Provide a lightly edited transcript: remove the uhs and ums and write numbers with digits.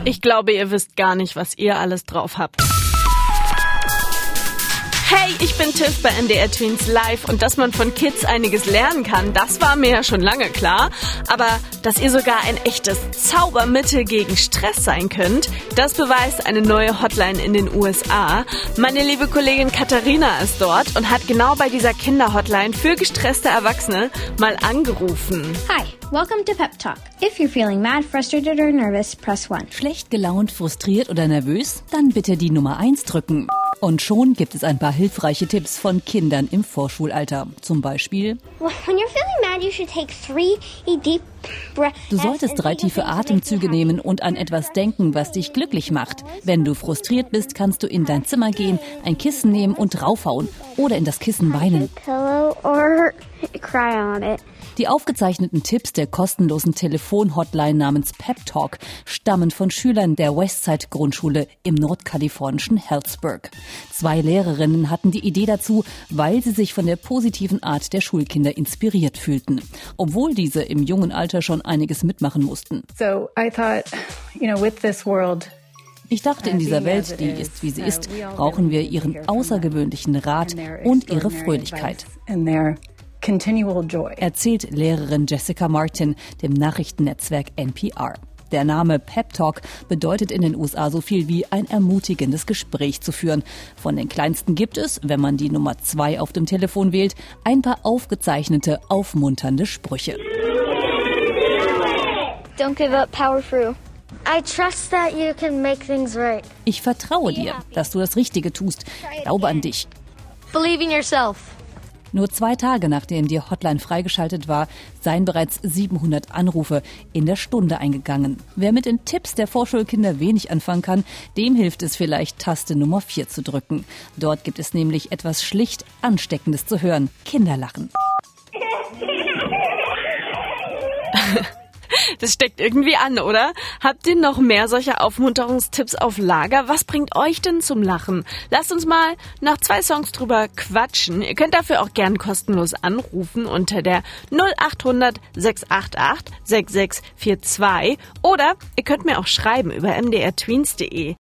Ich glaube, ihr wisst gar nicht, was ihr alles drauf habt. Hey, ich bin Tiff bei NDR Tweens Live und dass man von Kids einiges lernen kann, das war mir ja schon lange klar. Aber dass ihr sogar ein echtes Zaubermittel gegen Stress sein könnt, das beweist eine neue Hotline in den USA. Meine liebe Kollegin Katharina ist dort und hat genau bei dieser Kinderhotline für gestresste Erwachsene mal angerufen. Hi, welcome to Pep Talk. If you're feeling mad, frustrated or nervous, press 1. Schlecht gelaunt, frustriert oder nervös? Dann bitte die Nummer 1 drücken. Und schon gibt es ein paar hilfreiche Tipps von Kindern im Vorschulalter. Zum Beispiel: Du solltest 3 tiefe Atemzüge nehmen und an etwas denken, was dich glücklich macht. Wenn du frustriert bist, kannst du in dein Zimmer gehen, ein Kissen nehmen und draufhauen oder in das Kissen weinen. Die aufgezeichneten Tipps der kostenlosen Telefon-Hotline namens Pep Talk stammen von Schülern der Westside-Grundschule im nordkalifornischen Healdsburg. 2 Lehrerinnen hatten die Idee dazu, weil sie sich von der positiven Art der Schulkinder inspiriert fühlten, obwohl diese im jungen Alter schon einiges mitmachen mussten. So I thought, with this world, ich dachte, in dieser Welt, die ist, wie sie ist, brauchen wir ihren außergewöhnlichen Rat und ihre Fröhlichkeit. Erzählt Lehrerin Jessica Martin dem Nachrichtennetzwerk NPR. Der Name Pep Talk bedeutet in den USA so viel wie ein ermutigendes Gespräch zu führen. Von den Kleinsten gibt es, wenn man die Nummer 2 auf dem Telefon wählt, ein paar aufgezeichnete, aufmunternde Sprüche. Don't give up, power through. I trust that you can make things right. Ich vertraue dir, dass du das Richtige tust. Glaube an dich. Believe in yourself. Nur 2 Tage, nachdem die Hotline freigeschaltet war, seien bereits 700 Anrufe in der Stunde eingegangen. Wer mit den Tipps der Vorschulkinder wenig anfangen kann, dem hilft es vielleicht, Taste Nummer 4 zu drücken. Dort gibt es nämlich etwas schlicht Ansteckendes zu hören: Kinderlachen. Das steckt irgendwie an, oder? Habt ihr noch mehr solcher Aufmunterungstipps auf Lager? Was bringt euch denn zum Lachen? Lasst uns mal nach 2 Songs drüber quatschen. Ihr könnt dafür auch gern kostenlos anrufen unter der 0800 688 6642 oder ihr könnt mir auch schreiben über mdrtweens.de.